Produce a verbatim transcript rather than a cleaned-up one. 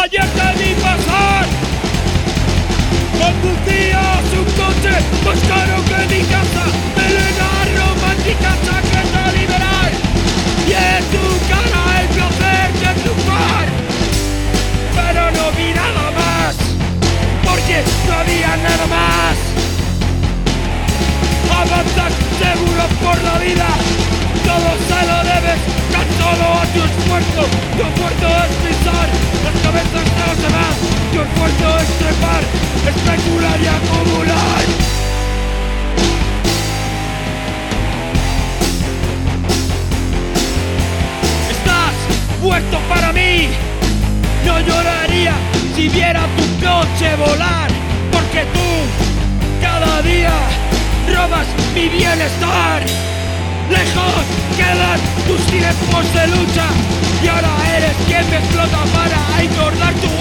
ayer te vi pasar. Conducía su coche más caro que mi casa, melena romántica, chaqueta liberal, y en tu cara el placer de triunfar. Pero no vi nada más, porque no había nada más. Avanzas seguro por la vida, todo se lo debes tan solo a tu esfuerzo. Tu esfuerzo es pisar las cabezas de los demás, tu esfuerzo es trepar, especular y acumular. Estás puesto para mí, no lloraría si viera tu coche volar, porque tú cada día robas mi bienestar. Lejos quedan tus tiempos de lucha, y ahora eres quien me explota para engordar tu